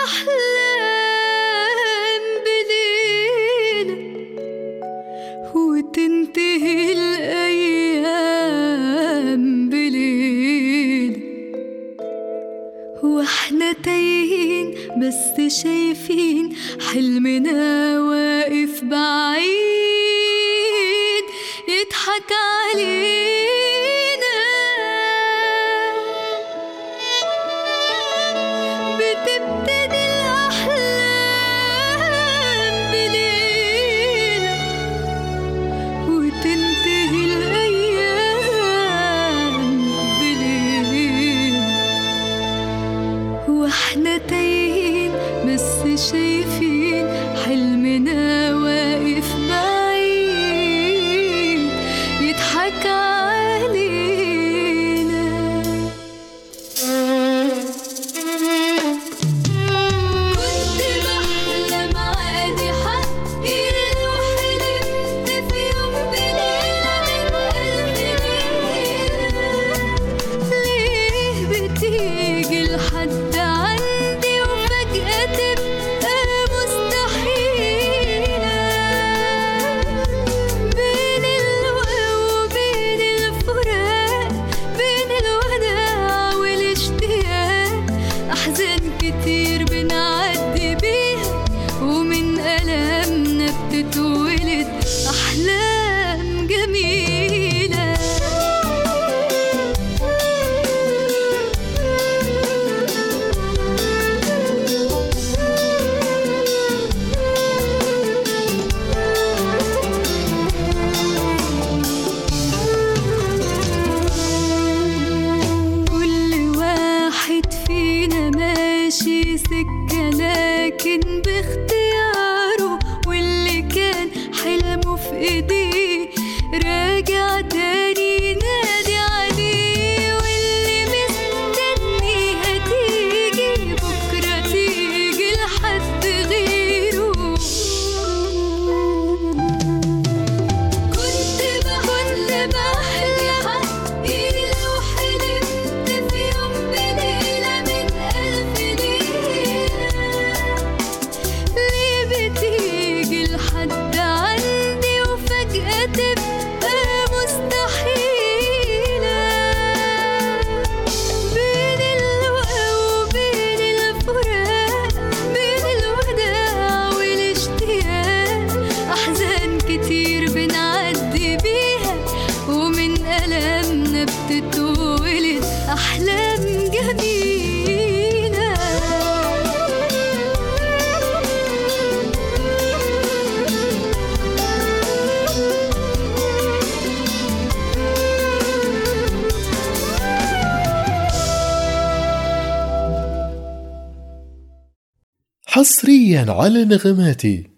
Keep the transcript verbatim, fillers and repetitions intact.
الأحلام بليلة وتنتهي الأيام بليلة، واحنا تايهين بس شايفين حلمنا واقف بعيد يضحك علينا. بتبتدي الأحلام بليلة وتنتهي الأيام بليلة، واحنا تايهين بس شايفين حلمنا واقف بعيد يضحك علينا. كنت بحلم عادي حقي لو حلمت في يوم بليلة من ألف ليلة. ليه بتيجي لحد عندي وفجأة تبقى مستحيلة؟ بين اللقا وبين الفراق، بين الوداع والاشتياق، أحزان كتير بنعدي بيها ومن ألمنا بتتولد أحلام جميلة. كل واحد فينا ماشي سكة لكن باختياره، واللي كان حلمه في ايديه راجع تاني ينادي عليه، واللي مستنيها تيجي بكرة تيجي لحد غيره. كنت بحلم بحلي حقي لو حلمت في يوم بليلة من ألف ليلة. ليه بتيجي لحد عندي وفجأة تبقى مستحيلة؟ بين اللقا وبين الفراق، بين الوداع والاشتياق، أحزان كتير بنعدي بيها ومن ألمنا بتتولد أحلام جميلة. حصريا على نغماتي.